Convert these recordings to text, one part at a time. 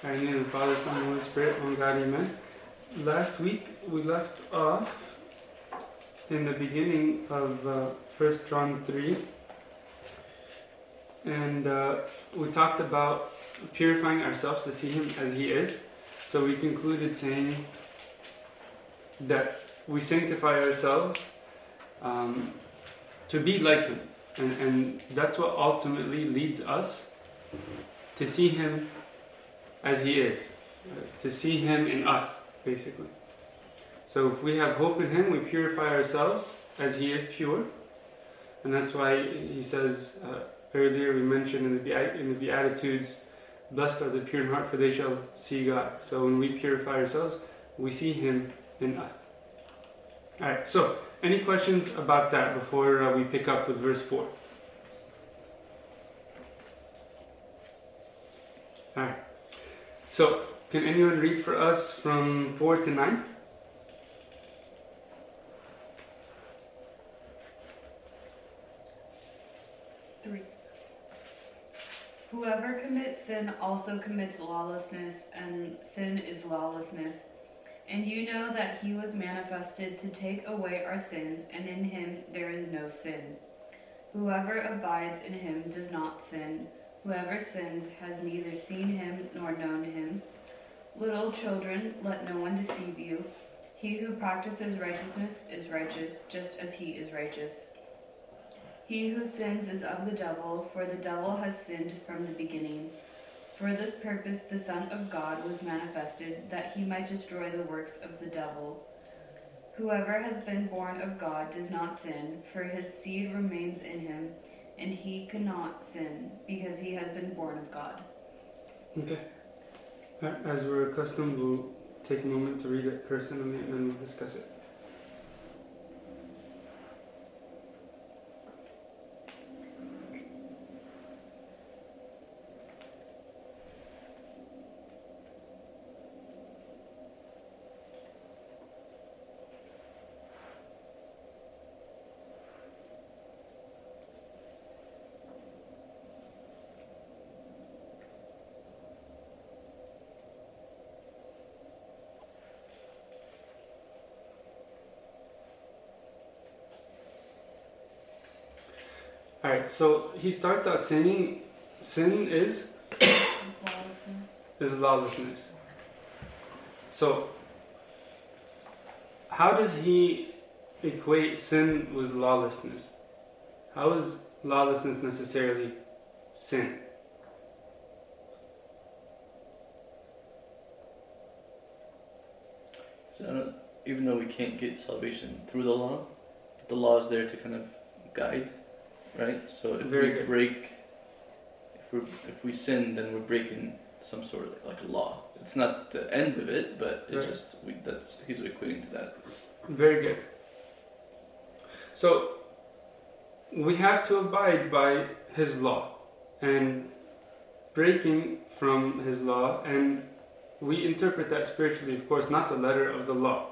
In the name of the Father, Son, and Holy Spirit, one God, amen. Last week we left off in the beginning of 1 John 3, and we talked about purifying ourselves to see Him as He is. So we concluded saying that we sanctify ourselves to be like Him, and that's what ultimately leads us to see Him as He is, to see Him in us, basically. So if we have hope in Him, we purify ourselves as He is pure, and that's why He says, earlier we mentioned in the Beatitudes, blessed are the pure in heart, for they shall see God. So when we purify ourselves, we see Him in us. Alright, so any questions about that before we pick up with verse 4? Alright. So, can anyone read for us from 4 to 9? Whoever commits sin also commits lawlessness, and sin is lawlessness. And you know that He was manifested to take away our sins, and in Him there is no sin. Whoever abides in Him does not sin. Whoever sins has neither seen Him nor known Him. Little children, let no one deceive you. He who practices righteousness is righteous, just as he is righteous. He who sins is of the devil, for the devil has sinned from the beginning. For this purpose the Son of God was manifested, that He might destroy the works of the devil. Whoever has been born of God does not sin, for his seed remains in him, and he cannot sin, because he has been born of God. Okay. As we're accustomed, we'll take a moment to read it personally and then we'll discuss it. Alright, so he starts out saying sin is lawlessness. So, how does he equate sin with lawlessness? How is lawlessness necessarily sin? So, even though we can't get salvation through the law is there to kind of guide. Right, so if we sin, then we're breaking some sort of like a law. It's not the end of it, but it he's equating to that. Very good. So we have to abide by His law, and breaking from His law, and we interpret that spiritually, of course, not the letter of the law,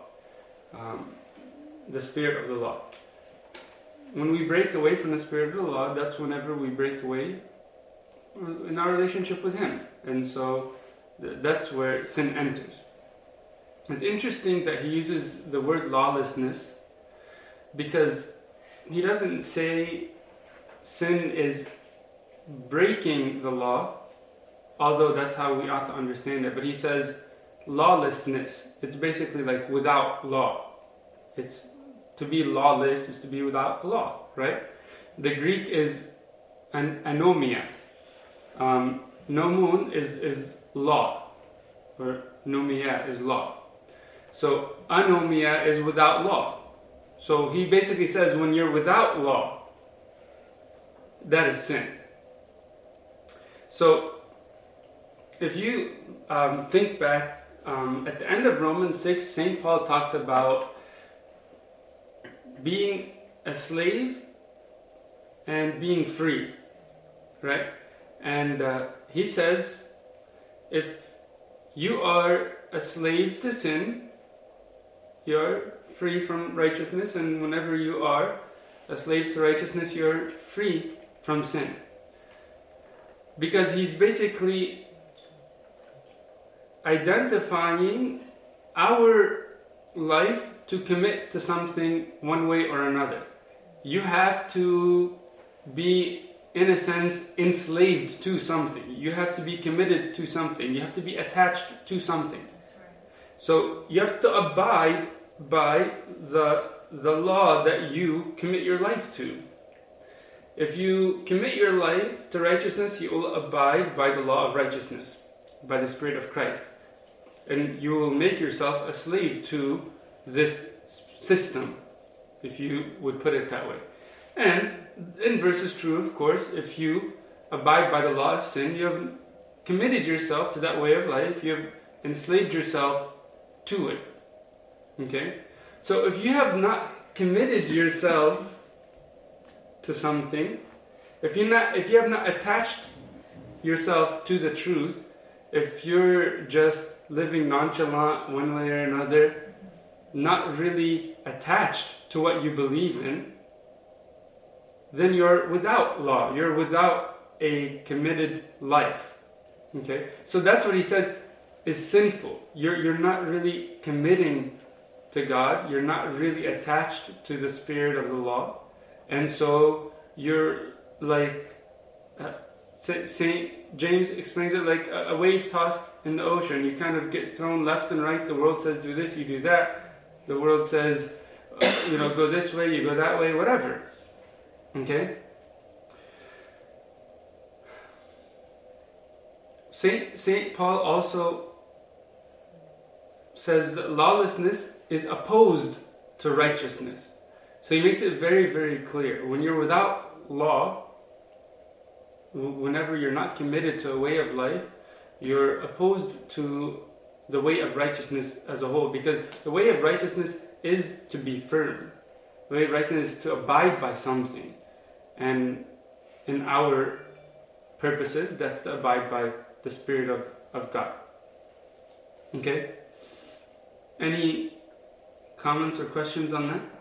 the spirit of the law. When we break away from the spirit of the law, that's whenever we break away in our relationship with Him. And so that's where sin enters. It's interesting that he uses the word lawlessness, because he doesn't say sin is breaking the law, although that's how we ought to understand it. But he says lawlessness. It's basically like without law. It's to be lawless is to be without law, right? The Greek is anomia. Nomun is law, or nomia is law. So anomia is without law. So he basically says when you're without law, that is sin. So if you think back, at the end of Romans 6, St. Paul talks about being a slave and being free, right? And he says, if you are a slave to sin, you're free from righteousness, and whenever you are a slave to righteousness, you're free from sin. Because he's basically identifying our life to commit to something one way or another. You have to be, in a sense, enslaved to something. You have to be committed to something. You have to be attached to something. So you have to abide by the law that you commit your life to. If you commit your life to righteousness, you will abide by the law of righteousness, by the Spirit of Christ. And you will make yourself a slave to this system, if you would put it that way. And inverse is true, of course. If you abide by the law of sin, you have committed yourself to that way of life. You have enslaved yourself to it. Okay? So if you have not committed yourself to something, if you have not attached yourself to the truth, if you're just living nonchalant one way or another, not really attached to what you believe in, then you're without law. You're without a committed life. Okay? So that's what he says is sinful. You're not really committing to God. You're not really attached to the spirit of the law. And so you're like, St. James explains it like a wave tossed in the ocean. You kind of get thrown left and right. The world says do this, you do that. The world says, go this way, you go that way, whatever. Okay? Saint Paul also says that lawlessness is opposed to righteousness. So he makes it very, very clear. When you're without law, whenever you're not committed to a way of life, you're opposed to the way of righteousness as a whole. Because the way of righteousness is to be firm. The way of righteousness is to abide by something. And in our purposes, that's to abide by the Spirit of God. Okay? Any comments or questions on that?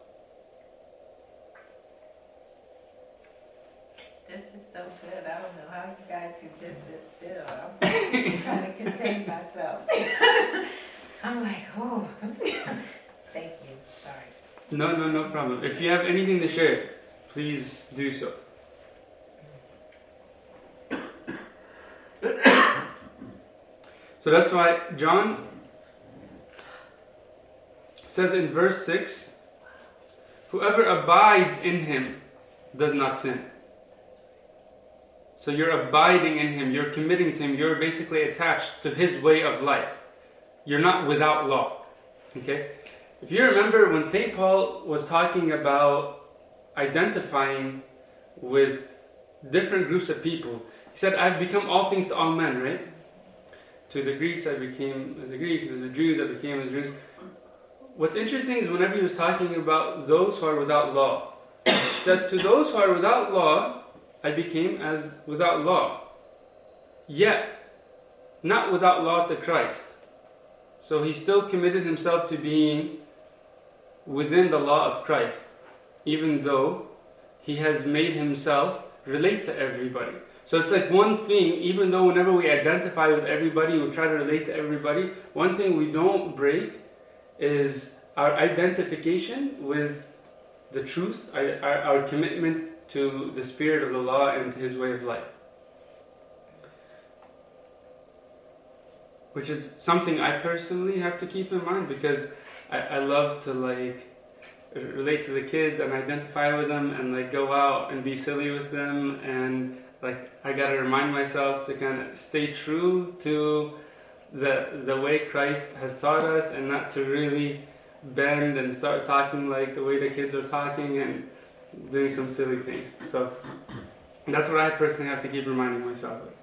This is so good. I don't know how you guys can just sit still. I'm trying to contain myself. I'm like, oh. Thank you. Sorry. No problem. If you have anything to share, please do so. So that's why John says in verse 6, whoever abides in him does not sin. So you're abiding in him, you're committing to him, you're basically attached to his way of life. You're not without law. Okay? If you remember when St. Paul was talking about identifying with different groups of people, he said, I've become all things to all men, right? To the Greeks I became as a Greek, to the Jews I became as a Jew. What's interesting is whenever he was talking about those who are without law, he said, to those who are without law, I became as without law. Yet, not without law to Christ. So he still committed himself to being within the law of Christ, even though he has made himself relate to everybody. So it's like one thing, even though whenever we identify with everybody, we try to relate to everybody, one thing we don't break is our identification with the truth, our commitment to the spirit of the law and his way of life. Which is something I personally have to keep in mind, because I love to relate to the kids and identify with them and go out and be silly with them, and I gotta remind myself to kind of stay true to the way Christ has taught us, and not to really bend and start talking like the way the kids are talking and doing some silly things. So that's what I personally have to keep reminding myself of.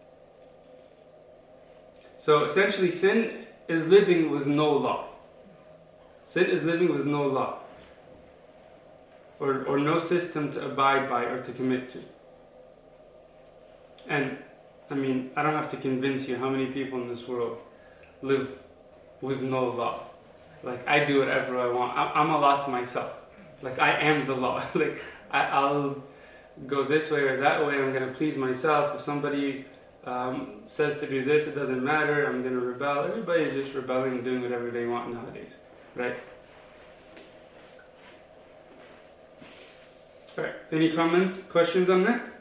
So essentially, sin is living with no law. Sin is living with no law, or no system to abide by or to commit to. And I mean, I don't have to convince you how many people in this world live with no law. I do whatever I want. I'm a law to myself. I am the law. I'll go this way or that way. I'm going to please myself. If somebody says to do this, it doesn't matter, I'm going to rebel. Everybody's just rebelling and doing whatever they want nowadays, right? All right. Any comments, questions on that?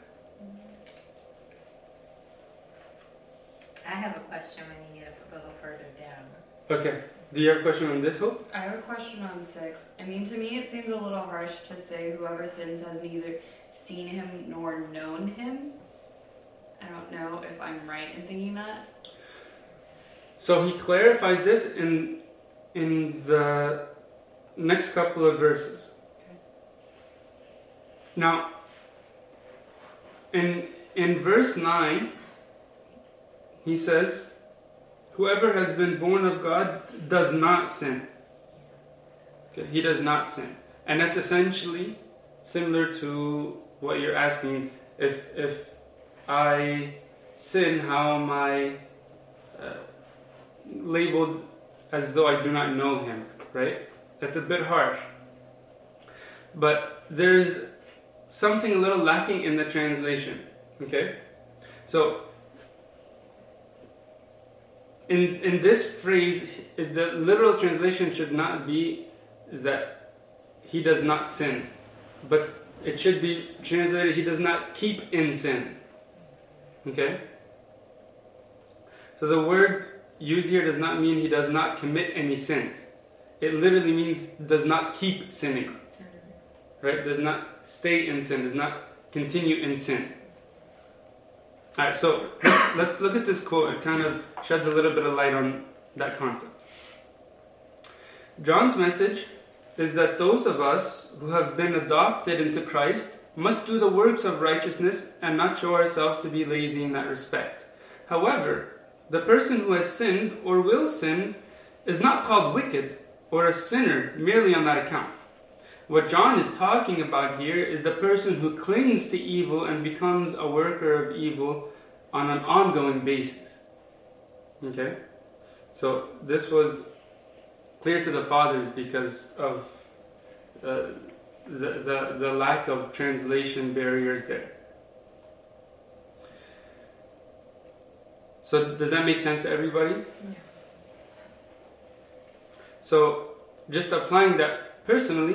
I have a question when you get a little further down. Okay. Do you have a question on this, Hope? I have a question on 6. I mean, to me it seems a little harsh to say whoever sins has neither seen him nor known him. I don't know if I'm right in thinking that. So he clarifies this in the next couple of verses. Okay. Now, in verse 9, he says, whoever has been born of God does not sin. Okay, he does not sin. And that's essentially similar to what you're asking. If I sin, how am I labeled as though I do not know him, right? That's a bit harsh. But there's something a little lacking in the translation, okay? So, in this phrase, the literal translation should not be that he does not sin, but it should be translated, he does not keep in sin. Okay? So the word used here does not mean he does not commit any sins. It literally means does not keep sinning. Right? Does not stay in sin, does not continue in sin. Alright, so let's look at this quote. It kind of sheds a little bit of light on that concept. John's message is that those of us who have been adopted into Christ must do the works of righteousness and not show ourselves to be lazy in that respect. However, the person who has sinned or will sin is not called wicked or a sinner merely on that account. What John is talking about here is the person who clings to evil and becomes a worker of evil on an ongoing basis. Okay? So this was clear to the fathers because of the lack of translation barriers there. So does that make sense to everybody? Yeah. So just applying that personally,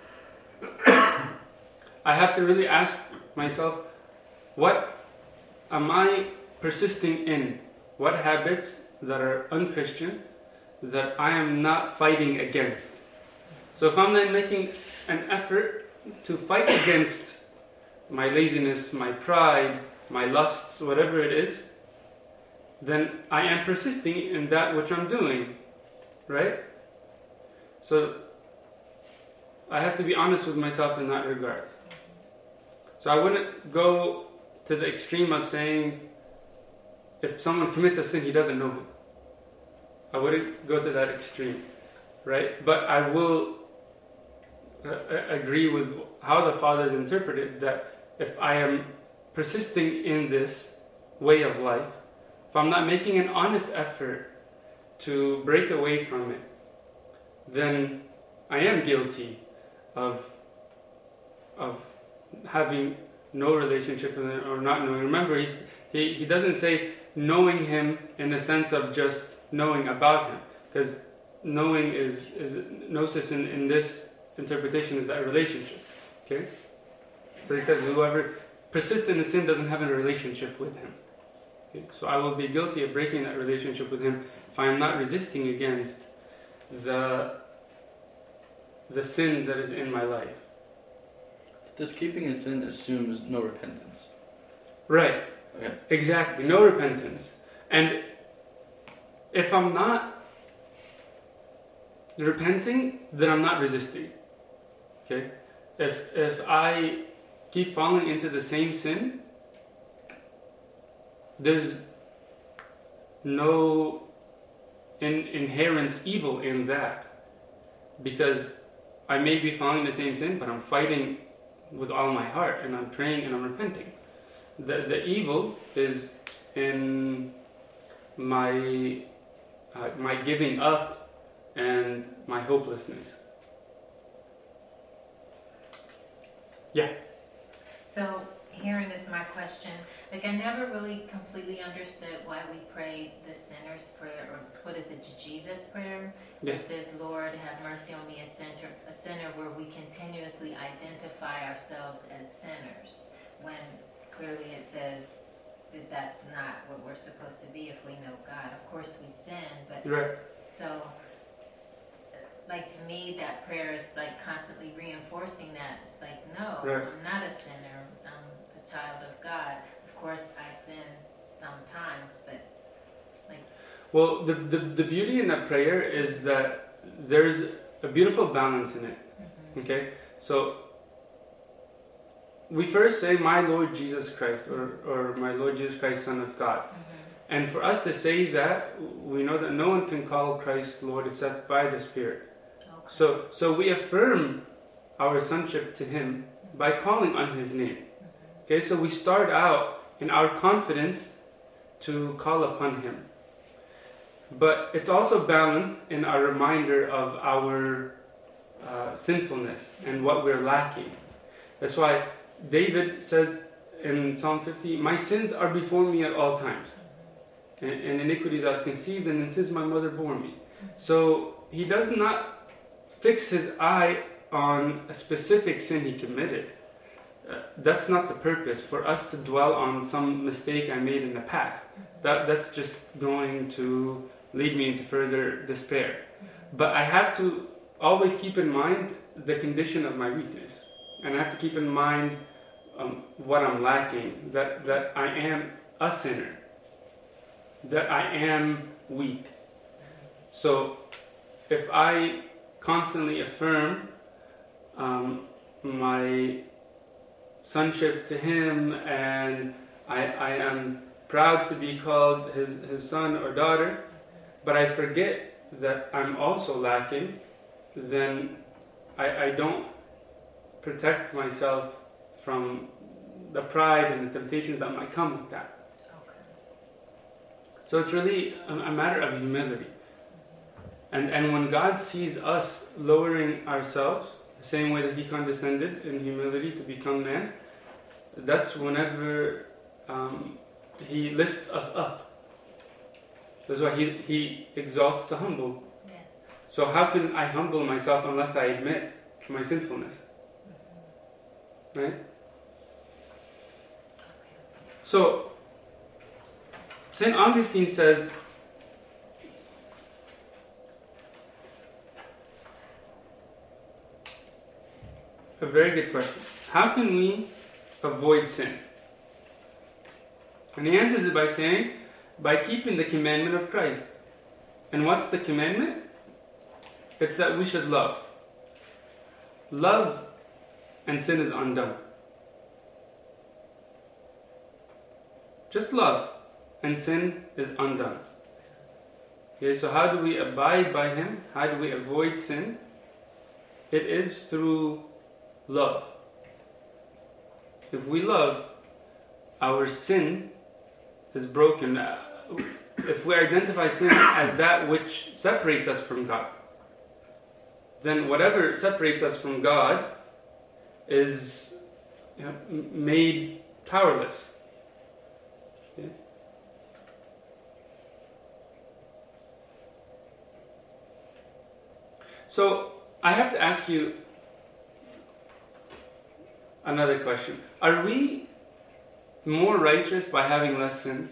I have to really ask myself, what am I persisting in? What habits that are unchristian that I am not fighting against? So if I'm not making an effort to fight against my laziness, my pride, my lusts, whatever it is, then I am persisting in that which I'm doing, right? So I have to be honest with myself in that regard. So I wouldn't go to the extreme of saying if someone commits a sin, he doesn't know him. I wouldn't go to that extreme, right? But I will agree with how the fathers interpreted that if I am persisting in this way of life, if I'm not making an honest effort to break away from it, then I am guilty of having no relationship with him or not knowing. Remember, he doesn't say knowing him in the sense of just knowing about him, because knowing is gnosis in this interpretation is that relationship. Okay, so he says whoever persists in a sin doesn't have a relationship with him. Okay? So I will be guilty of breaking that relationship with him if I am not resisting against the sin that is in my life. This keeping in sin assumes no repentance. Right. Okay. Exactly. No repentance. And if I'm not repenting, then I'm not resisting. Okay? If I keep falling into the same sin, there's no inherent evil in that. Because I may be falling in the same sin, but I'm fighting with all my heart, and I'm praying and I'm repenting. The evil is in my giving up and my hopelessness. Yeah. So herein is my question. Like, I never really completely understood why we pray the sinner's prayer, or what is it, Jesus prayer? Yes. It says, Lord, have mercy on me, a sinner, where we continuously identify ourselves as sinners, when clearly it says that that's not what we're supposed to be if we know God. Of course we sin, but Right. so, like, to me, that prayer is like constantly reinforcing that. It's like, no, Right. I'm not a sinner. I'm a child of God. Of course, I sin sometimes, but like, Well, the beauty in that prayer is that there's a beautiful balance in it. Okay? So, we first say, my Lord Jesus Christ, or my Lord Jesus Christ, Son of God. And for us to say that, we know that no one can call Christ Lord except by the Spirit. okay. So we affirm our sonship to Him by calling on His name. Okay, so we start out in our confidence to call upon Him. But it's also balanced in our reminder of our sinfulness and what we're lacking. That's why David says in Psalm 50, my sins are before me at all times. And iniquities I was conceived, and in sins my mother bore me. So he does not fix his eye on a specific sin he committed. That's not the purpose, for us to dwell on some mistake I made in the past. That's just going to lead me into further despair. But I have to always keep in mind the condition of my weakness. And I have to keep in mind what I'm lacking, that I am a sinner, that I am weak. So if I constantly affirm my sonship to Him, and I am proud to be called His son or daughter, but I forget that I'm also lacking, then I don't protect myself from the pride and the temptations that might come with that. So it's really a matter of humility. And when God sees us lowering ourselves, the same way that He condescended in humility to become man, that's whenever He lifts us up. That's why He exalts the humble. Yes. So how can I humble myself unless I admit my sinfulness? Right? So, St. Augustine says, a very good question. How can we avoid sin? And he answers it by saying, by keeping the commandment of Christ. And what's the commandment? It's that we should love. Love and sin is undone. Just love and sin is undone. Okay, so how do we abide by Him? How do we avoid sin? It is through love. If we love, our sin is broken. If we identify sin as that which separates us from God, then whatever separates us from God is made powerless. Okay? So I have to ask you another question. Are we more righteous by having less sins?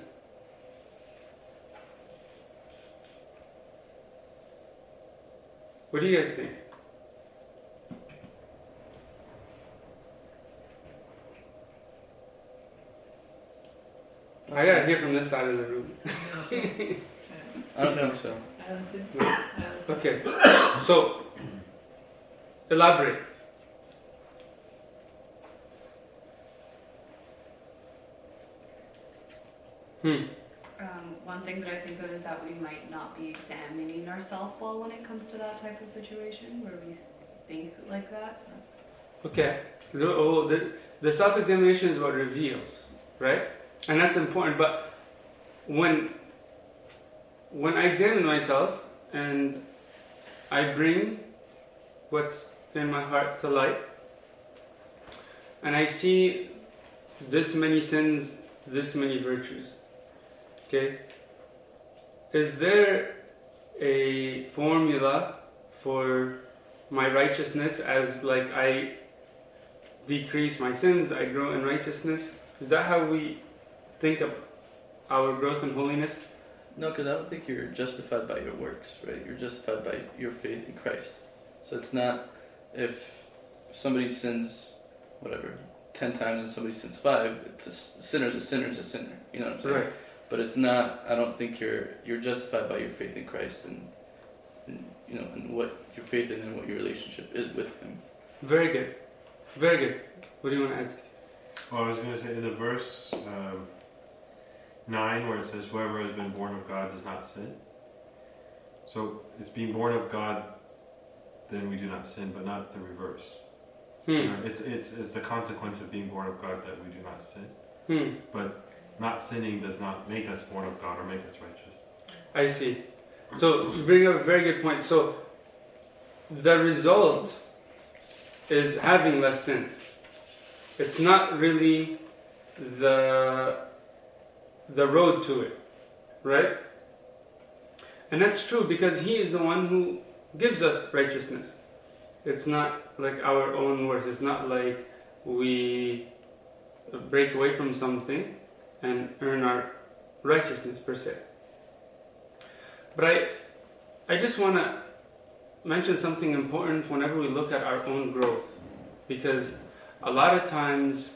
What do you guys think? I gotta hear from this side of the room. I don't think so. Okay, so elaborate. One thing that I think of is that we might not be examining ourselves well when it comes to that type of situation where we think like that. Okay, the self-examination is what reveals, right? And that's important. But when I examine myself and I bring what's in my heart to light, and I see this many sins, this many virtues. Okay? Is there a formula for my righteousness as like I decrease my sins, I grow in righteousness? Is that how we think of our growth in holiness? No, because I don't think you're justified by your works, right? You're justified by your faith in Christ. So it's not if somebody sins, whatever, 10 times and somebody sins 5, it's a sinner's a sinner's a sinner. You know what I'm saying? Right. But it's not, I don't think you're justified by your faith in Christ and you know, and what your faith in and what your relationship is with Him. Very good. Very good. What do you want to add, Steve? Well, I was going to say in the verse 9 where it says, whoever has been born of God does not sin. So it's being born of God, then we do not sin, but not the reverse. It's the consequence of being born of God that we do not sin. But not sinning does not make us born of God or make us righteous. I see. So you bring up a very good point. So the result is having less sins. It's not really the road to it, right? And that's true because He is the one who gives us righteousness. It's not like our own works. It's not like we break away from something and earn our righteousness per se. But I just want to mention something important whenever we look at our own growth, because a lot of times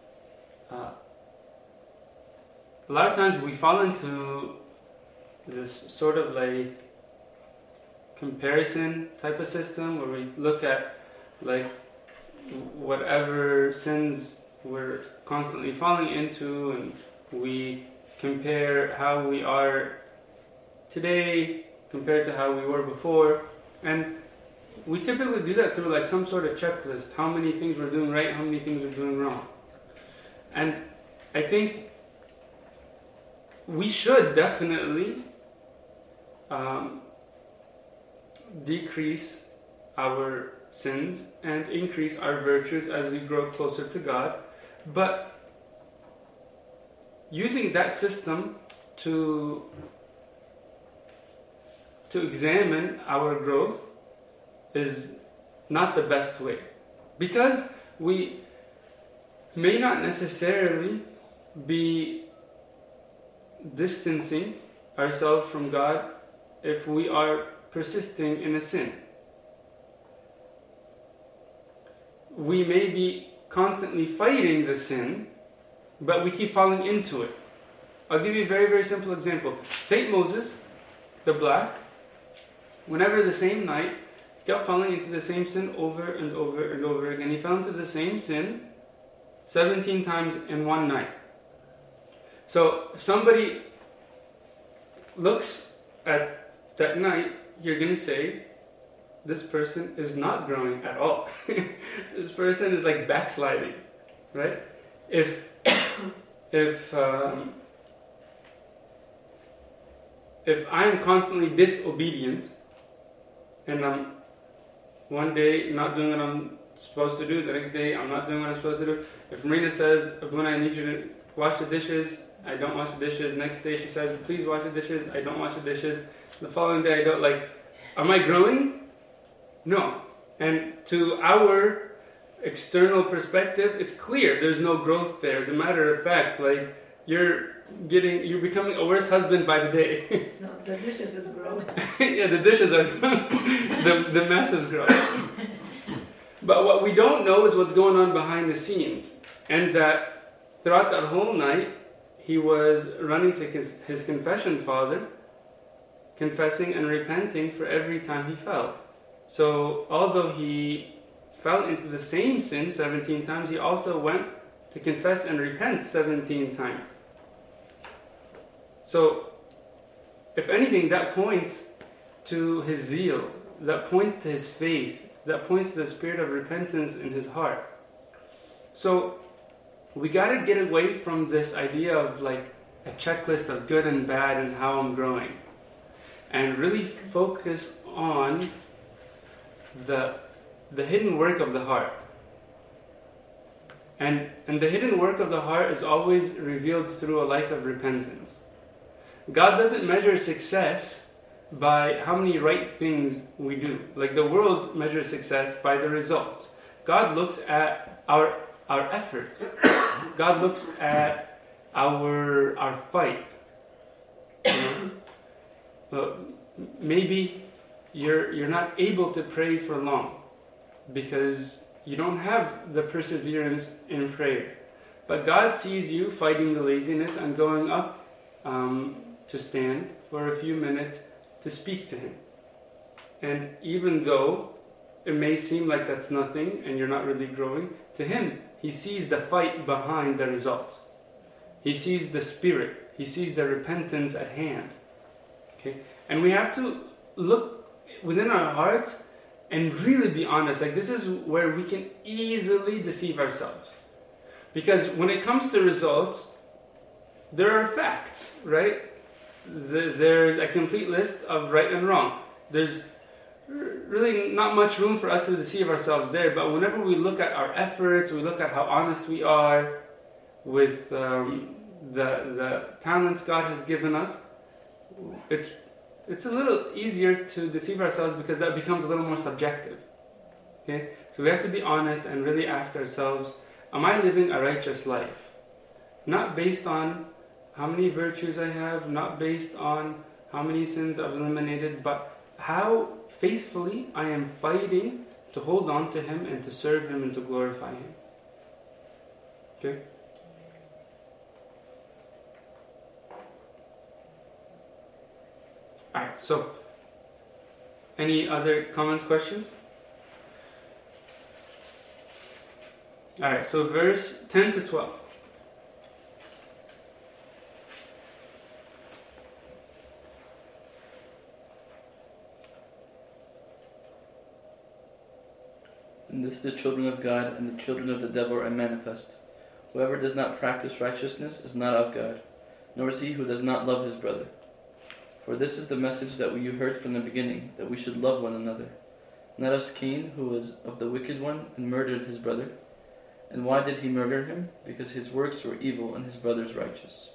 we fall into this sort of like comparison type of system where we look at like whatever sins we're constantly falling into and we compare how we are today compared to how we were before, and we typically do that through like some sort of checklist, how many things we're doing right, how many things we're doing wrong. And I think we should definitely decrease our sins and increase our virtues as we grow closer to God, but using that system to examine our growth is not the best way, because we may not necessarily be distancing ourselves from God if we are persisting in a sin. We may be constantly fighting the sin, but we keep falling into it. I'll give you a very, very simple example. Saint Moses, the Black, whenever the same night, he kept falling into the same sin over and over and over again. He fell into the same sin 17 times in one night. So if somebody looks at that night, you're going to say, this person is not growing at all. This person is like backsliding, right? If I'm constantly disobedient and I'm one day not doing what I'm supposed to do, the next day I'm not doing what I'm supposed to do. If Marina says, Abuna, I need you to wash the dishes, I don't wash the dishes. Next day she says, please wash the dishes, I don't wash the dishes. The following day I don't, like, am I growing? No. And to our external perspective, it's clear there's no growth there. As a matter of fact, like, you're becoming a worse husband by the day. No, the dishes is growing. Yeah, the dishes are growing. the mess is growing. But what we don't know is what's going on behind the scenes. And that throughout that whole night, he was running to his confession father, confessing and repenting for every time he fell. So although he fell into the same sin 17 times, he also went to confess and repent 17 times. So, if anything, that points to his zeal, that points to his faith, that points to the spirit of repentance in his heart. So, we gotta get away from this idea of like a checklist of good and bad and how I'm growing, and really focus on the hidden work of the heart. And the hidden work of the heart is always revealed through a life of repentance. God doesn't measure success by how many right things we do. Like the world measures success by the results. God looks at our efforts. God looks at our fight. Well, maybe you're not able to pray for long because you don't have the perseverance in prayer. But God sees you fighting the laziness and going up to stand for a few minutes to speak to Him. And even though it may seem like that's nothing and you're not really growing, to Him, He sees the fight behind the results. He sees the spirit. He sees the repentance at hand. Okay? And we have to look within our hearts and really be honest. Like, this is where we can easily deceive ourselves. Because when it comes to results, there are facts, right? There's a complete list of right and wrong. There's really not much room for us to deceive ourselves there. But whenever we look at our efforts, we look at how honest we are with the talents God has given us, it's a little easier to deceive ourselves because that becomes a little more subjective. Okay? So we have to be honest and really ask ourselves, am I living a righteous life? Not based on how many virtues I have, not based on how many sins I've eliminated, but how faithfully I am fighting to hold on to Him and to serve Him and to glorify Him. Okay? Alright, so any other comments, questions? Alright, so verse 10 to 12. In this the children of God and the children of the devil are manifest. Whoever does not practice righteousness is not of God, nor is he who does not love his brother. For this is the message that you heard from the beginning, that we should love one another. Not as Cain, who was of the wicked one, and murdered his brother. And why did he murder him? Because his works were evil and his brother's righteous.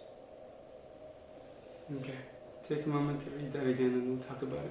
Okay, take a moment to read that again and we'll talk about it.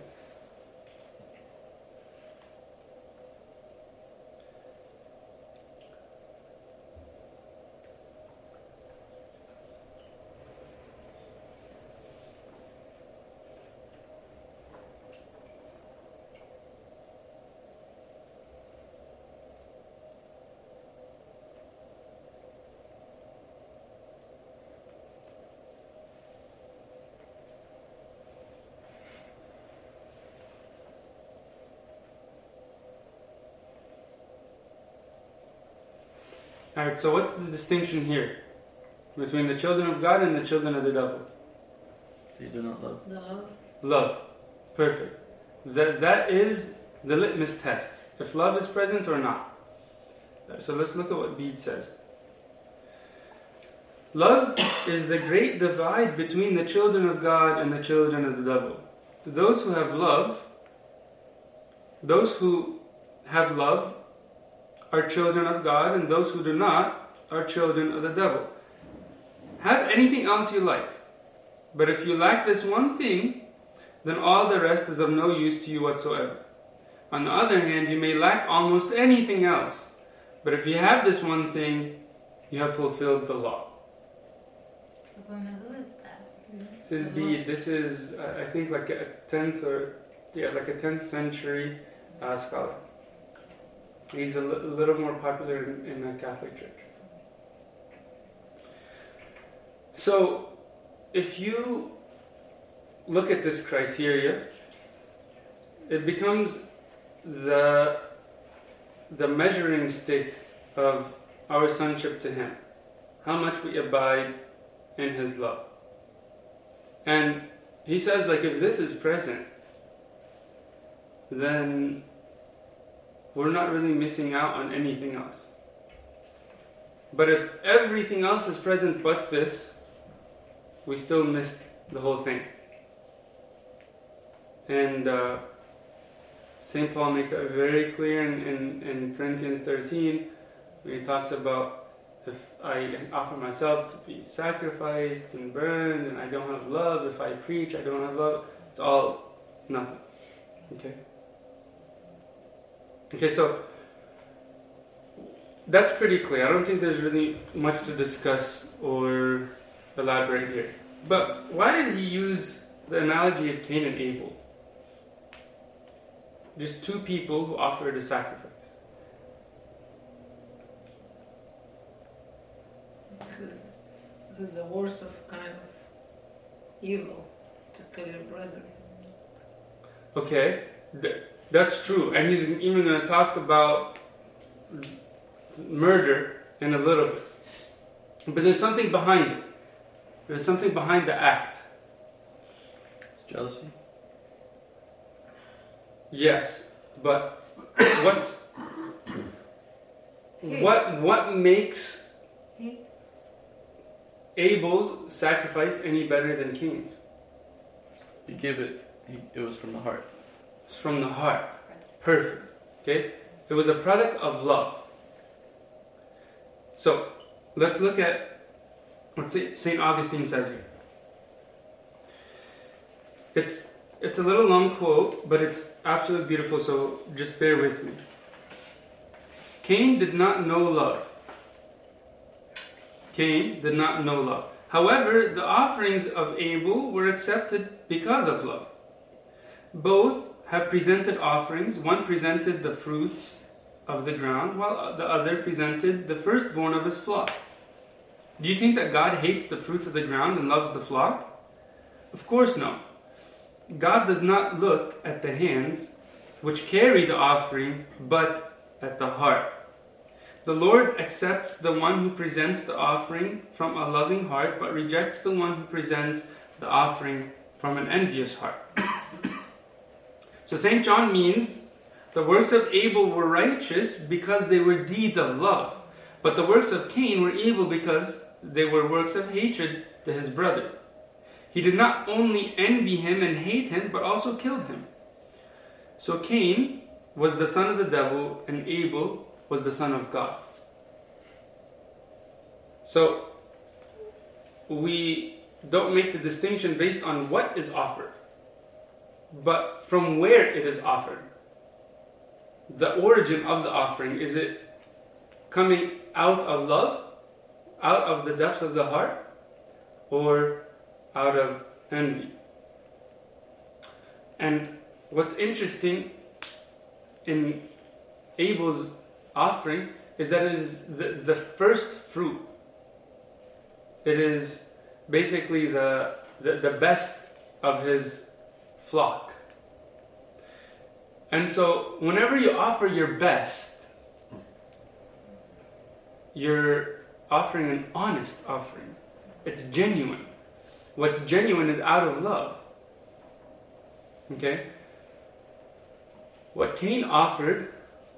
Alright, so what's the distinction here between the children of God and the children of the devil? They do not love. The love. Love. Perfect. That is the litmus test. If love is present or not. So let's look at what Bede says. Love is the great divide between the children of God and the children of the devil. Those who have love are children of God, and those who do not are children of the devil. Have anything else you like, but if you lack this one thing, then all the rest is of no use to you whatsoever. On the other hand, you may lack almost anything else, but if you have this one thing, you have fulfilled the law. Who is that? This is Bede. This is, I think, like a 10th century scholar. He's a little more popular in the Catholic Church. So, if you look at this criteria, it becomes the measuring stick of our sonship to Him. How much we abide in His love. And he says, like, if this is present, then we're not really missing out on anything else. But if everything else is present but this, we still missed the whole thing. And St. Paul makes that very clear in Corinthians 13, when he talks about I offer myself to be sacrificed and burned, and I don't have love. If I preach, I don't have love. It's all nothing. Okay? Okay, so that's pretty clear. I don't think there's really much to discuss or elaborate here. But why did he use the analogy of Cain and Abel? Just two people who offered a sacrifice. Because this is the worst of kind of evil to kill your brother. Okay, that's true. And he's even going to talk about murder in a little bit. But there's something behind it. There's something behind the act. It's jealousy. Yes, but what makes Abel's sacrifice any better than Cain's? He gave it. It was from the heart. It's from the heart. Perfect. Okay? It was a product of love. So, let's look at what St. Augustine says here. It's a little long quote, but it's absolutely beautiful, so just bear with me. Cain did not know love. Cain did not know love. However, the offerings of Abel were accepted because of love. Both have presented offerings. One presented the fruits of the ground, while the other presented the firstborn of his flock. Do you think that God hates the fruits of the ground and loves the flock? Of course no. God does not look at the hands which carry the offering, but at the heart. The Lord accepts the one who presents the offering from a loving heart, but rejects the one who presents the offering from an envious heart. So St. John means the works of Abel were righteous because they were deeds of love, but the works of Cain were evil because they were works of hatred to his brother. He did not only envy him and hate him, but also killed him. So Cain was the son of the devil, and Abel was the son of God. So we don't make the distinction based on what is offered, but from where it is offered. The origin of the offering, is it coming out of love, out of the depths of the heart, or out of envy? And what's interesting in Abel's offering is that it is the first fruit. It is basically the best of his flock. And so whenever you offer your best, you're offering an honest offering. It's genuine. What's genuine is out of love. Okay? What Cain offered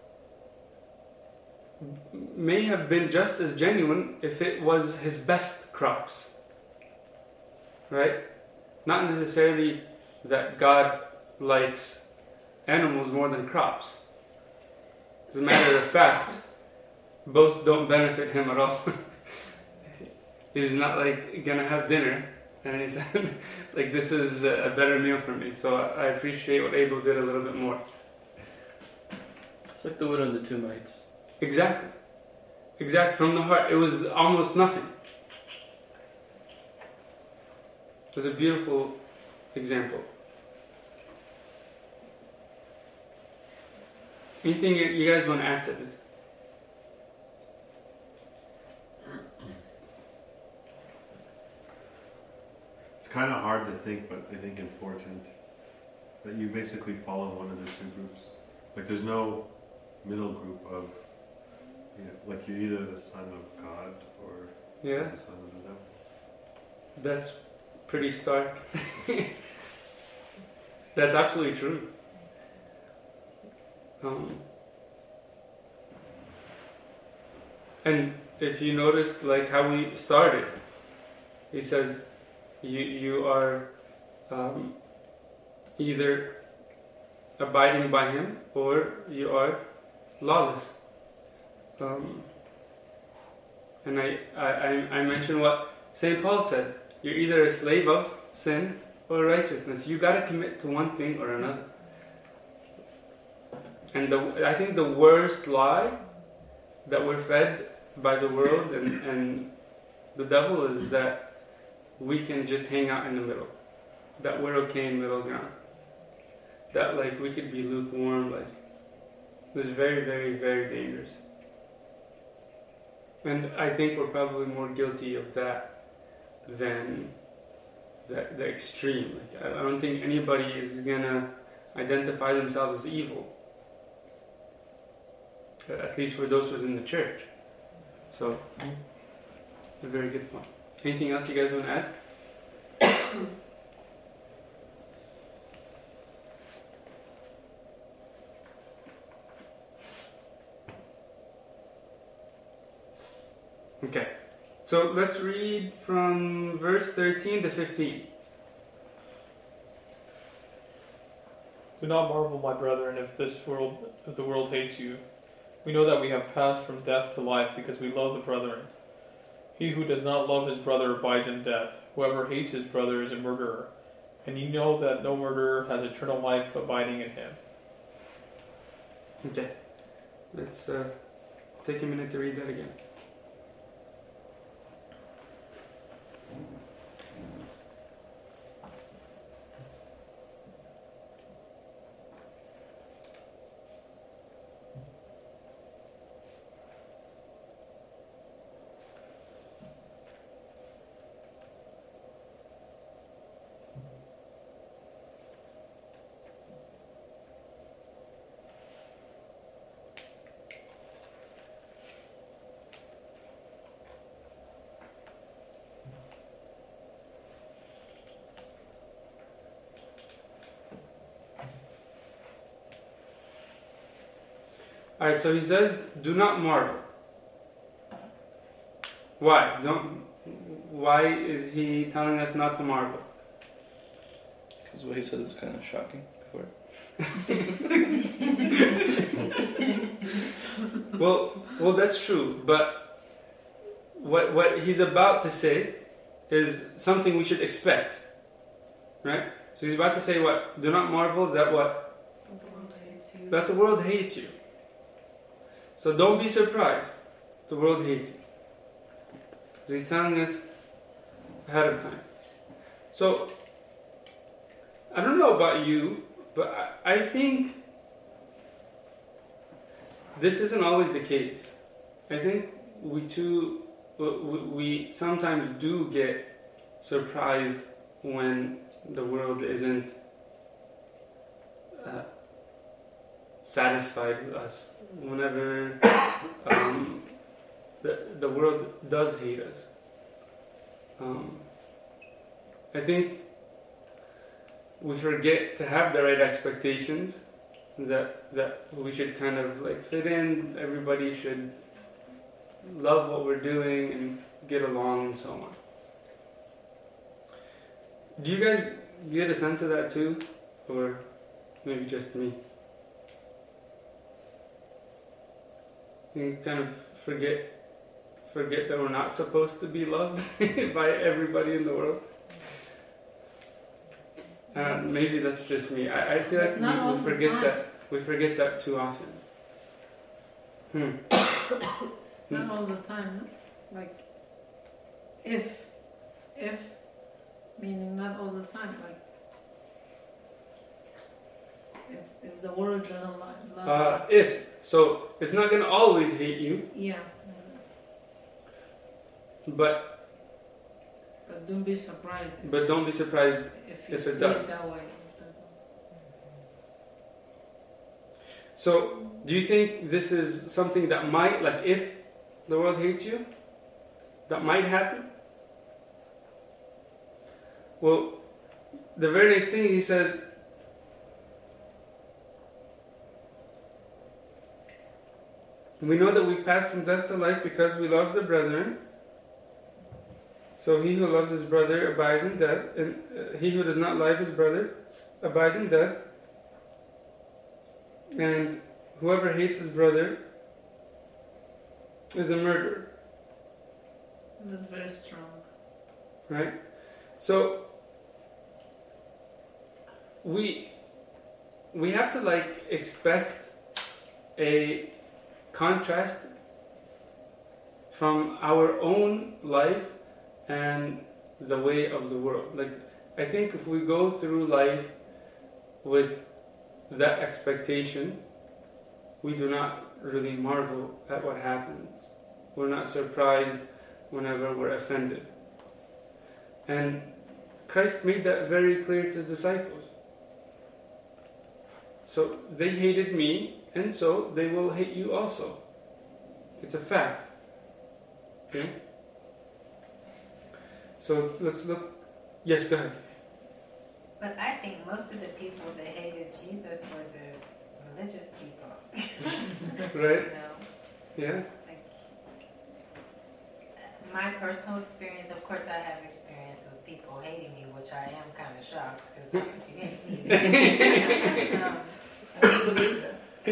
may have been just as genuine if it was his best crops. Right? Not necessarily that God likes animals more than crops. As a matter of fact, both don't benefit him at all. He's not like gonna have dinner and he said like, this is a better meal for me. So I appreciate what Abel did a little bit more. It's like the widow and the two mites. Exactly. From the heart. It was almost nothing. It was a beautiful example. Anything you guys want to add to this? It's kind of hard to think, but I think important that you basically follow one of the two groups. Like there's no middle group of, like you're either the son of God or the son of the devil. That's pretty stark. That's absolutely true. And if you noticed, like how we started, he says, you are either abiding by him or you are lawless. And I mentioned what St. Paul said. You're either a slave of sin or righteousness. You got to commit to one thing or another. And I think the worst lie that we're fed by the world and the devil is that we can just hang out in the middle. That we're okay in middle ground. That like we could be lukewarm. Like it's very, very, very dangerous. And I think we're probably more guilty of that than the extreme. Like I don't think anybody is gonna identify themselves as evil. At least for those within the church. So, a very good point. Anything else you guys want to add? Okay, so let's read from verse 13 to 15. Do not marvel, my brethren, if the world hates you. We know that we have passed from death to life because we love the brethren. He who does not love his brother abides in death. Whoever hates his brother is a murderer. And you know that no murderer has eternal life abiding in him. Okay, let's take a minute to read that again. Alright, so he says, do not marvel. Why? Why is he telling us not to marvel? Because what he said was kind of shocking before. Well, that's true, but what he's about to say is something we should expect, right? So he's about to say what? Do not marvel that what? The world hates you. That the world hates you. So don't be surprised. The world hates you. So he's telling us ahead of time. So I don't know about you, but I think this isn't always the case. I think we sometimes do get surprised when the world isn't satisfied with us. Whenever the world does hate us. I think we forget to have the right expectations, that we should kind of like fit in, everybody should love what we're doing and get along and so on. Do you guys get a sense of that too? Or maybe just me? You kind of forget that we're not supposed to be loved by everybody in the world. Maybe that's just me. I feel like we forget that. We forget that too often. Not all the time. No? Like, if, meaning not all the time. Like, if the world doesn't love. So it's not going to always hate you. Yeah. But don't be surprised. But don't be surprised if it does. That way. So, do you think this is something that might, like if the world hates you, that might happen? Well, the very next thing he says, we know that we passed from death to life because we love the brethren. So he who loves his brother abides in death, and he who does not love his brother abides in death. And whoever hates his brother is a murderer. That's very strong. Right? So we have to like expect a contrast from our own life and the way of the world. Like, I think if we go through life with that expectation, we do not really marvel at what happens. We're not surprised whenever we're offended. And Christ made that very clear to his disciples. So they hated me, and so they will hate you also. It's a fact. Okay? So let's look. Yes, go ahead. But I think most of the people that hated Jesus were the religious people. Right? You know? Yeah? Like, my personal experience, of course, I have experience with people hating me, which I am kind of shocked because how could you hate me? I believe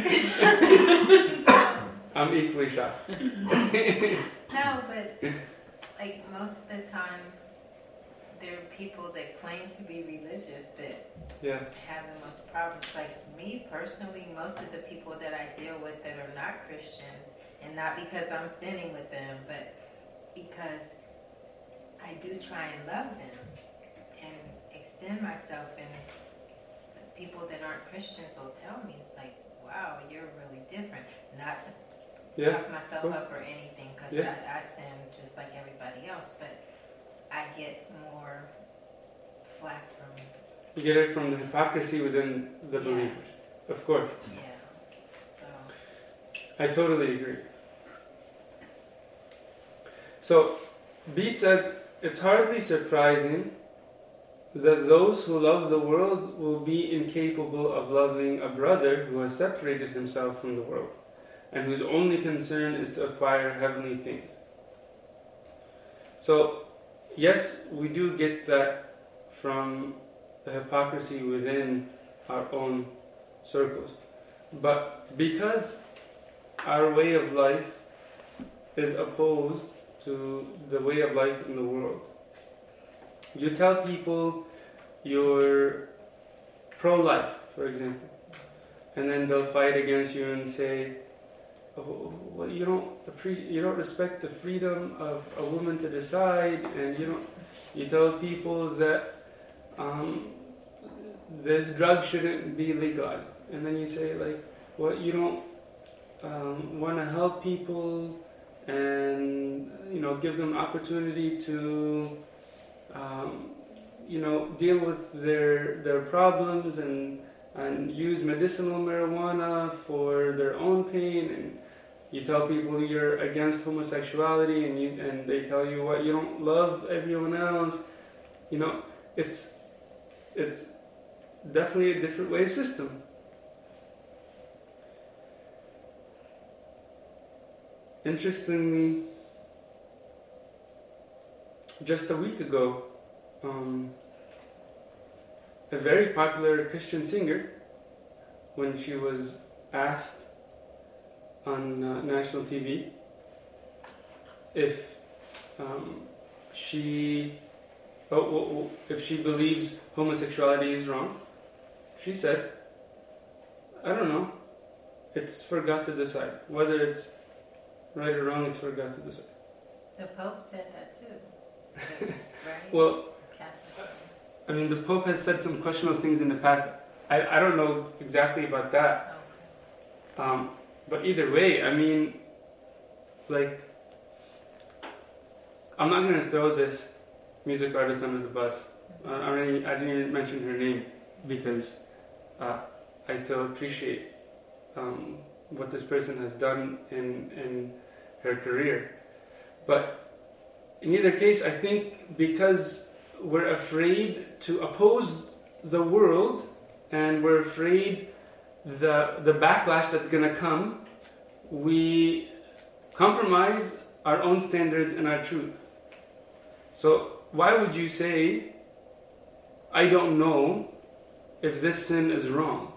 that. I'm equally shocked. No, but like most of the time, there are people that claim to be religious that Yeah. have the most problems. Like me personally, most of the people that I deal with that are not Christians, and not because I'm sinning with them, but because I do try and love them and extend myself, and the people that aren't Christians will tell me, it's like, wow, you're really different. Not to puff myself cool. up or anything, because I sin just like everybody else, but I get more flack from... You get it from the hypocrisy within the believers. Of course. Yeah. So... I totally agree. So, Beat says, it's hardly surprising that those who love the world will be incapable of loving a brother who has separated himself from the world, and whose only concern is to acquire heavenly things. So, yes, we do get that from the hypocrisy within our own circles. But because our way of life is opposed to the way of life in the world, you tell people you're pro-life, for example, and then they'll fight against you and say, oh, well, you don't respect the freedom of a woman to decide, and you tell people that this drug shouldn't be legalized, and then you say like, well, you don't want to help people and give them opportunity to deal with their problems and use medicinal marijuana for their own pain, and you tell people you're against homosexuality, and they tell you what, you don't love everyone else. It's definitely a different wave system. Interestingly, just a week ago, a very popular Christian singer, when she was asked on national TV if she believes homosexuality is wrong, she said, I don't know, it's for God to decide. Whether it's right or wrong, it's for God to decide. The Pope said that too, right? Well, I mean, the Pope has said some questionable things in the past. I don't know exactly about that. But either way, I mean, like, I'm not going to throw this music artist under the bus. I didn't even mention her name because I still appreciate what this person has done in her career. But in either case, I think because we're afraid to oppose the world, and we're afraid the backlash that's going to come, we compromise our own standards and our truth. So why would you say, I don't know if this sin is wrong?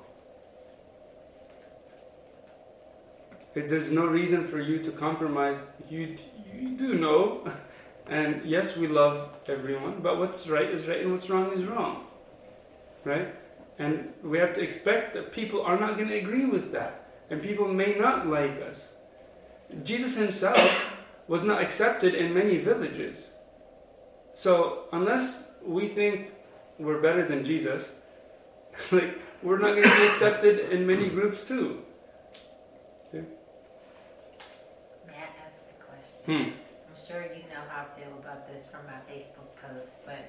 There's no reason for you to compromise. You do know, And yes, we love everyone, but what's right is right and what's wrong is wrong. Right? And we have to expect that people are not going to agree with that. And people may not like us. Jesus himself was not accepted in many villages. So unless we think we're better than Jesus, like, we're not going to be accepted in many groups too. May I ask a question? I'm sure you know how I feel about this from my Facebook post, but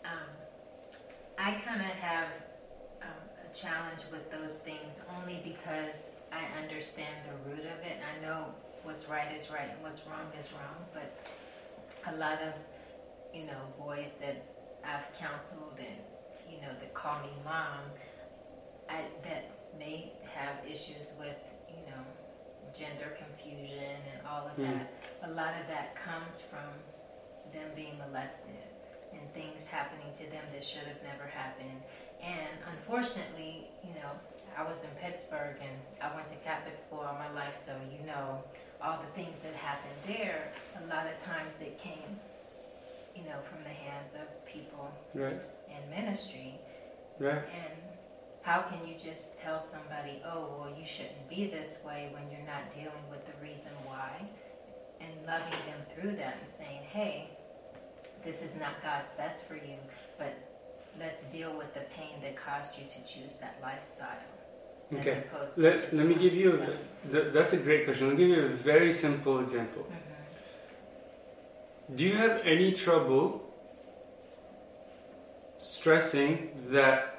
I kind of have a challenge with those things only because I understand the root of it. I know what's right is right and what's wrong is wrong, but a lot of, boys that I've counseled and, that call me mom, that may have issues with, gender confusion and all of that. A lot of that comes from them being molested and things happening to them that should have never happened. And unfortunately, I was in Pittsburgh and I went to Catholic school all my life, so all the things that happened there, a lot of times it came, from the hands of people in ministry. Right. And how can you just tell somebody, oh, well, you shouldn't be this way when you're not dealing with the reason why, and loving them through that and saying, hey, this is not God's best for you, but let's deal with the pain that caused you to choose that lifestyle. Okay. Let me give you, that's a great question. I'll give you a very simple example. Do you have any trouble stressing that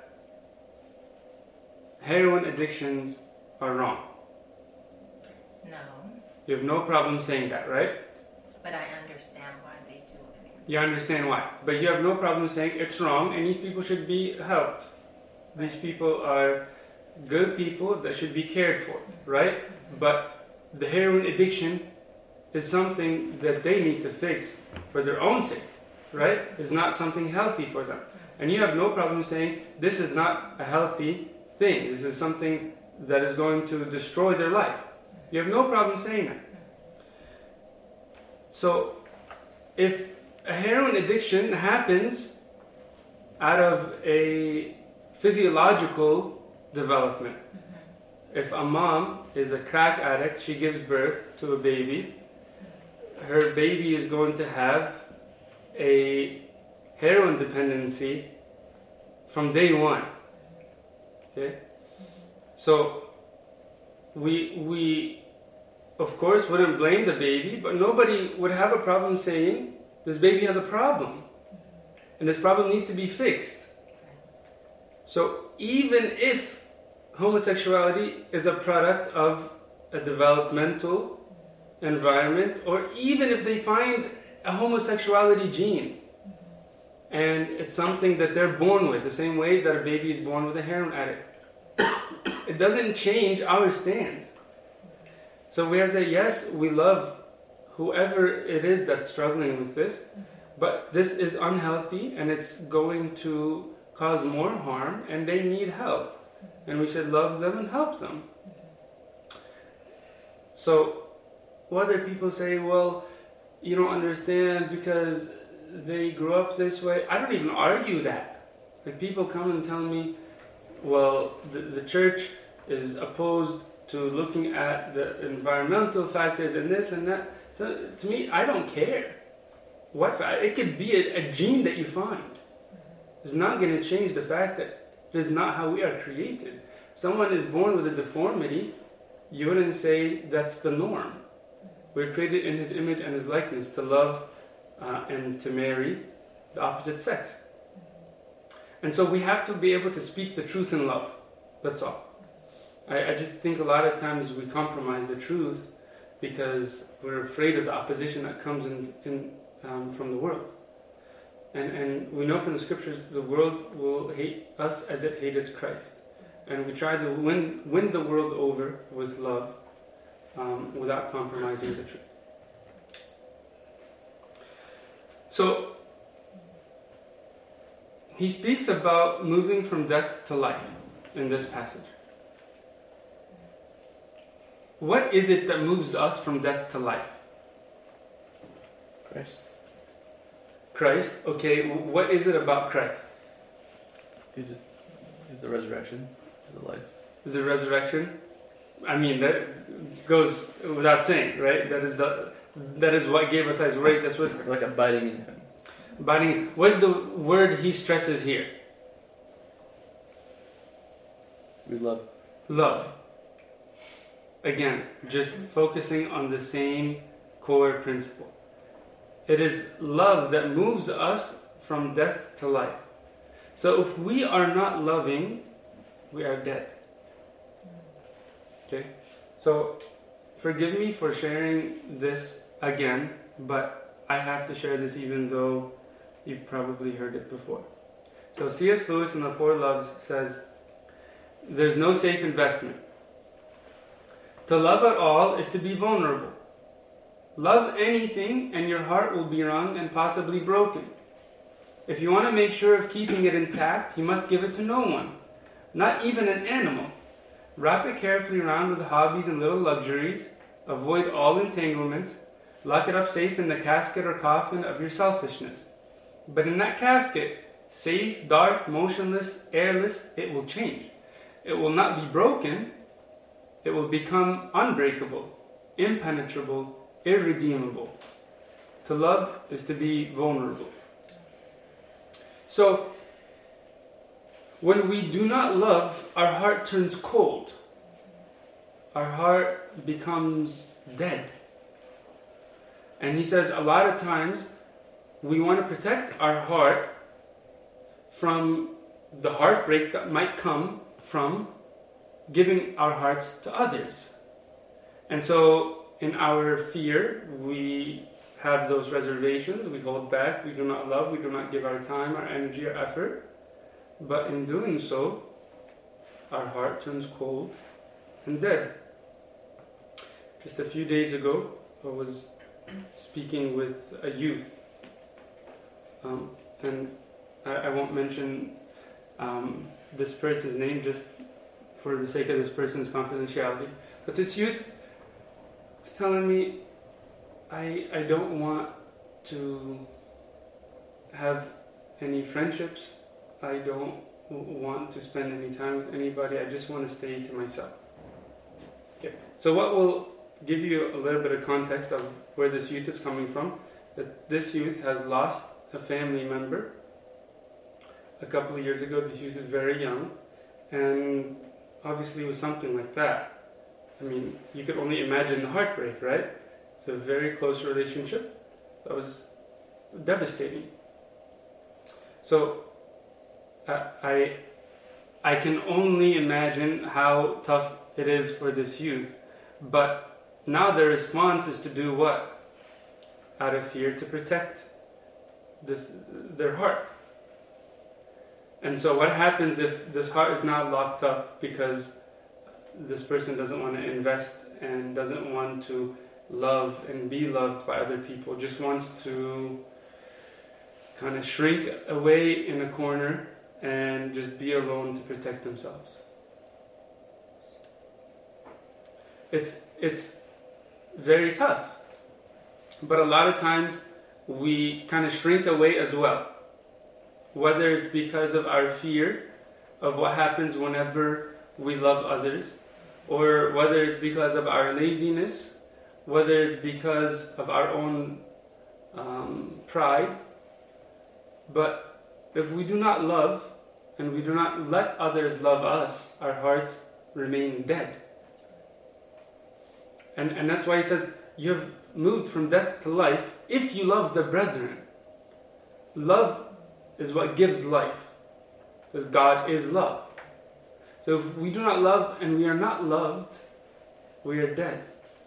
heroin addictions are wrong? No. You have no problem saying that, right? But I understand why they do it. You understand why. But you have no problem saying it's wrong and these people should be helped. These people are good people that should be cared for, right? But the heroin addiction is something that they need to fix for their own sake, right? It's not something healthy for them. And you have no problem saying this is not a healthy thing. This is something that is going to destroy their life. You have no problem saying that. So if a heroin addiction happens out of a physiological development, if a mom is a crack addict, she gives birth to a baby, her baby is going to have a heroin dependency from day one. Okay? So we of course wouldn't blame the baby, but nobody would have a problem saying this baby has a problem and this problem needs to be fixed. So even if homosexuality is a product of a developmental environment, or even if they find a homosexuality gene and it's something that they're born with, the same way that a baby is born with a heroin addict, it doesn't change our stance. So we have to say, yes, we love whoever it is that's struggling with this, but this is unhealthy and it's going to cause more harm and they need help, and we should love them and help them. So whether people say, well, you don't understand because they grew up this way, I don't even argue that. Like, people come and tell me, well, the church is opposed to looking at the environmental factors and this and that. To me, I don't care. It could be a gene that you find. It's not going to change the fact that it is not how we are created. Someone is born with a deformity, you wouldn't say that's the norm. We're created in His image and His likeness to love and to marry the opposite sex. And so we have to be able to speak the truth in love. That's all. I just think a lot of times we compromise the truth because we're afraid of the opposition that comes in from the world. And we know from the scriptures the world will hate us as it hated Christ. And we try to win the world over with love without compromising the truth. So he speaks about moving from death to life in this passage. What is it that moves us from death to life? Christ. Christ. Okay, what is it about Christ? He's the resurrection. He's the life. Is the resurrection? I mean, that goes without saying, right? That is what gave us eyes, raised us with her. Like abiding in him. Abiding. What's the word he stresses here? We love. Love. Again, just focusing on the same core principle. It is love that moves us from death to life. So if we are not loving, we are dead. Okay? So forgive me for sharing this again, but I have to share this even though you've probably heard it before. So C.S. Lewis in The Four Loves says, there's no safe investment. To love at all is to be vulnerable. Love anything and your heart will be wrung and possibly broken. If you want to make sure of keeping it intact, you must give it to no one, not even an animal. Wrap it carefully around with hobbies and little luxuries. Avoid all entanglements. Lock it up safe in the casket or coffin of your selfishness. But in that casket, safe, dark, motionless, airless, it will change. It will not be broken. It will become unbreakable, impenetrable, irredeemable. To love is to be vulnerable. So, when we do not love, our heart turns cold. Our heart becomes dead. And he says a lot of times we want to protect our heart from the heartbreak that might come from giving our hearts to others. And so in our fear, we have those reservations, we hold back, we do not love, we do not give our time, our energy, our effort. But in doing so, our heart turns cold and dead. Just a few days ago, I was speaking with a youth, and I won't mention this person's name just for the sake of this person's confidentiality. But this youth was telling me, I don't want to have any friendships. I don't want to spend any time with anybody. I just want to stay to myself. Okay. So what will give you a little bit of context of where this youth is coming from, that this youth has lost a family member a couple of years ago. This youth is very young, and obviously with something like that, I mean, you could only imagine the heartbreak, right? It's a very close relationship that was devastating. So I can only imagine how tough it is for this youth. But now their response is to do what? Out of fear, to protect their heart. And so what happens if this heart is now locked up because this person doesn't want to invest and doesn't want to love and be loved by other people, just wants to kind of shrink away in a corner and just be alone to protect themselves? It's very tough. But a lot of times we kind of shrink away as well. Whether it's because of our fear of what happens whenever we love others, or whether it's because of our laziness, whether it's because of our own pride. But if we do not love, and we do not let others love us, our hearts remain dead. And that's why he says, you have moved from death to life if you love the brethren. Love is what gives life, because God is love. So if we do not love and we are not loved, we are dead.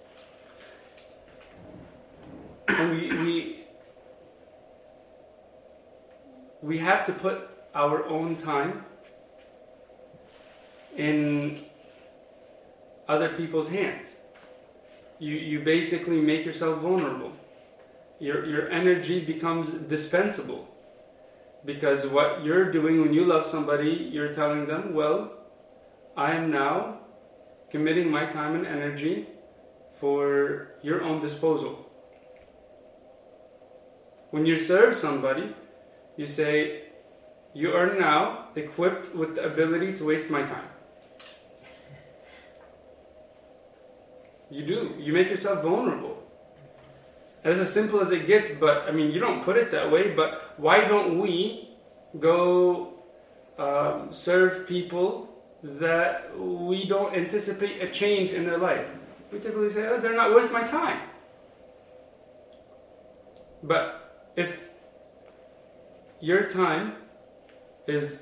And we have to put our own time in other people's hands. You basically make yourself vulnerable. Your energy becomes dispensable. Because what you're doing when you love somebody, you're telling them, well, I am now committing my time and energy for your own disposal. When you serve somebody, you say, you are now equipped with the ability to waste my time. You do. You make yourself vulnerable. And it's as simple as it gets, but I mean, you don't put it that way, but why don't we go serve people that we don't anticipate a change in their life? We typically say, oh, they're not worth my time. But if your time is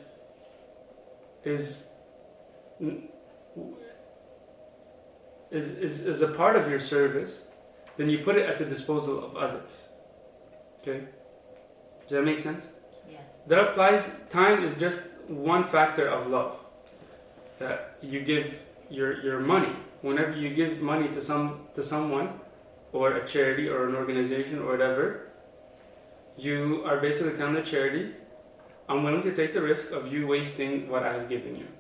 a part of your service, then you put it at the disposal of others. Okay? Does that make sense? Yes. That applies. Time is just one factor of love. That you give your money. Whenever you give money to someone, or a charity, or an organization, or whatever, you are basically telling the charity, I'm willing to take the risk of you wasting what I have given you.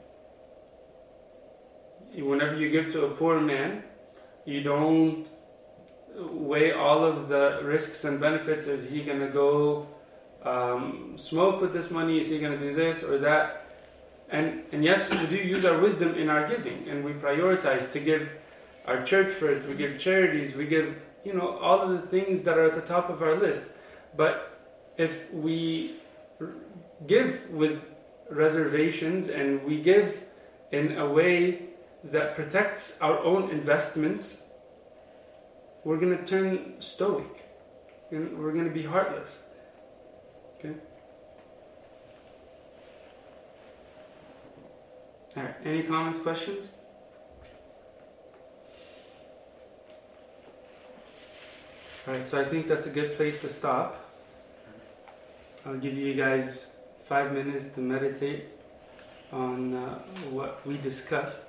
Whenever you give to a poor man, you don't weigh all of the risks and benefits. Is he going to go smoke with this money? Is he going to do this or that? And yes, we do use our wisdom in our giving, and we prioritize to give our church first. We give charities. We give, all of the things that are at the top of our list. But if we give with reservations and we give in a way that protects our own investments, we're going to turn stoic. And we're going to be heartless. Okay? Alright, any comments, questions? Alright, so I think that's a good place to stop. I'll give you guys 5 minutes to meditate on what we discussed.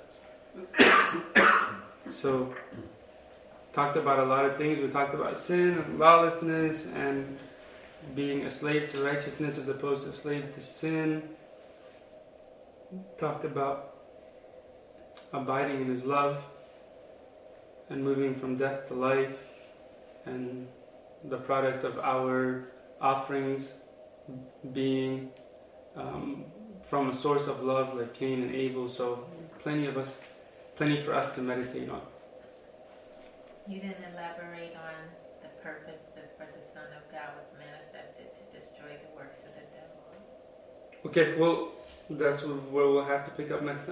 So, talked about a lot of things. We talked about sin and lawlessness and being a slave to righteousness as opposed to a slave to sin. Talked about abiding in His love and moving from death to life, and the product of our offerings being from a source of love like Cain and Abel. So plenty for us to meditate on. You didn't elaborate on the purpose that for the Son of God was manifested to destroy the works of the devil. Okay, well, that's where we'll have to pick up next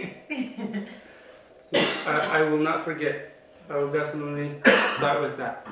time. I will not forget. I will definitely start with that.